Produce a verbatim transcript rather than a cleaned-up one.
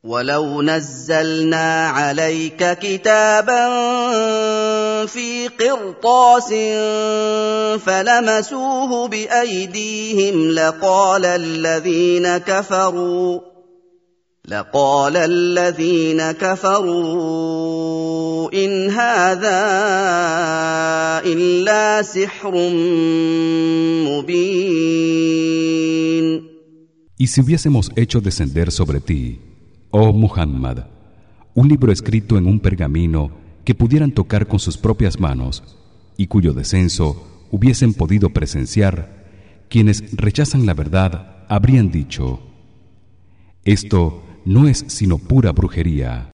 ولو نزلنا عليك كتابا في قرطاس فلمسوه بأيديهم لقال الذين كفروا لقال الذين كفروا إن هذا إلا سحر مبين. Y si hubiésemos hecho descender sobre ti, oh Muhammad, un libro escrito en un pergamino que pudieran tocar con sus propias manos y cuyo descenso hubiesen podido presenciar, quienes rechazan la verdad habrían dicho: esto no es sino pura brujería.